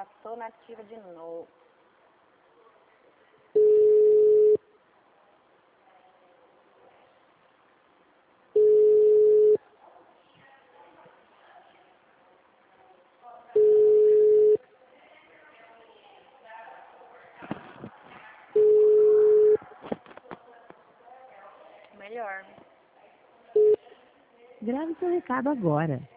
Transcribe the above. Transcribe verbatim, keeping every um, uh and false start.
Já tô nativa de novo. Melhor. Grave seu recado agora.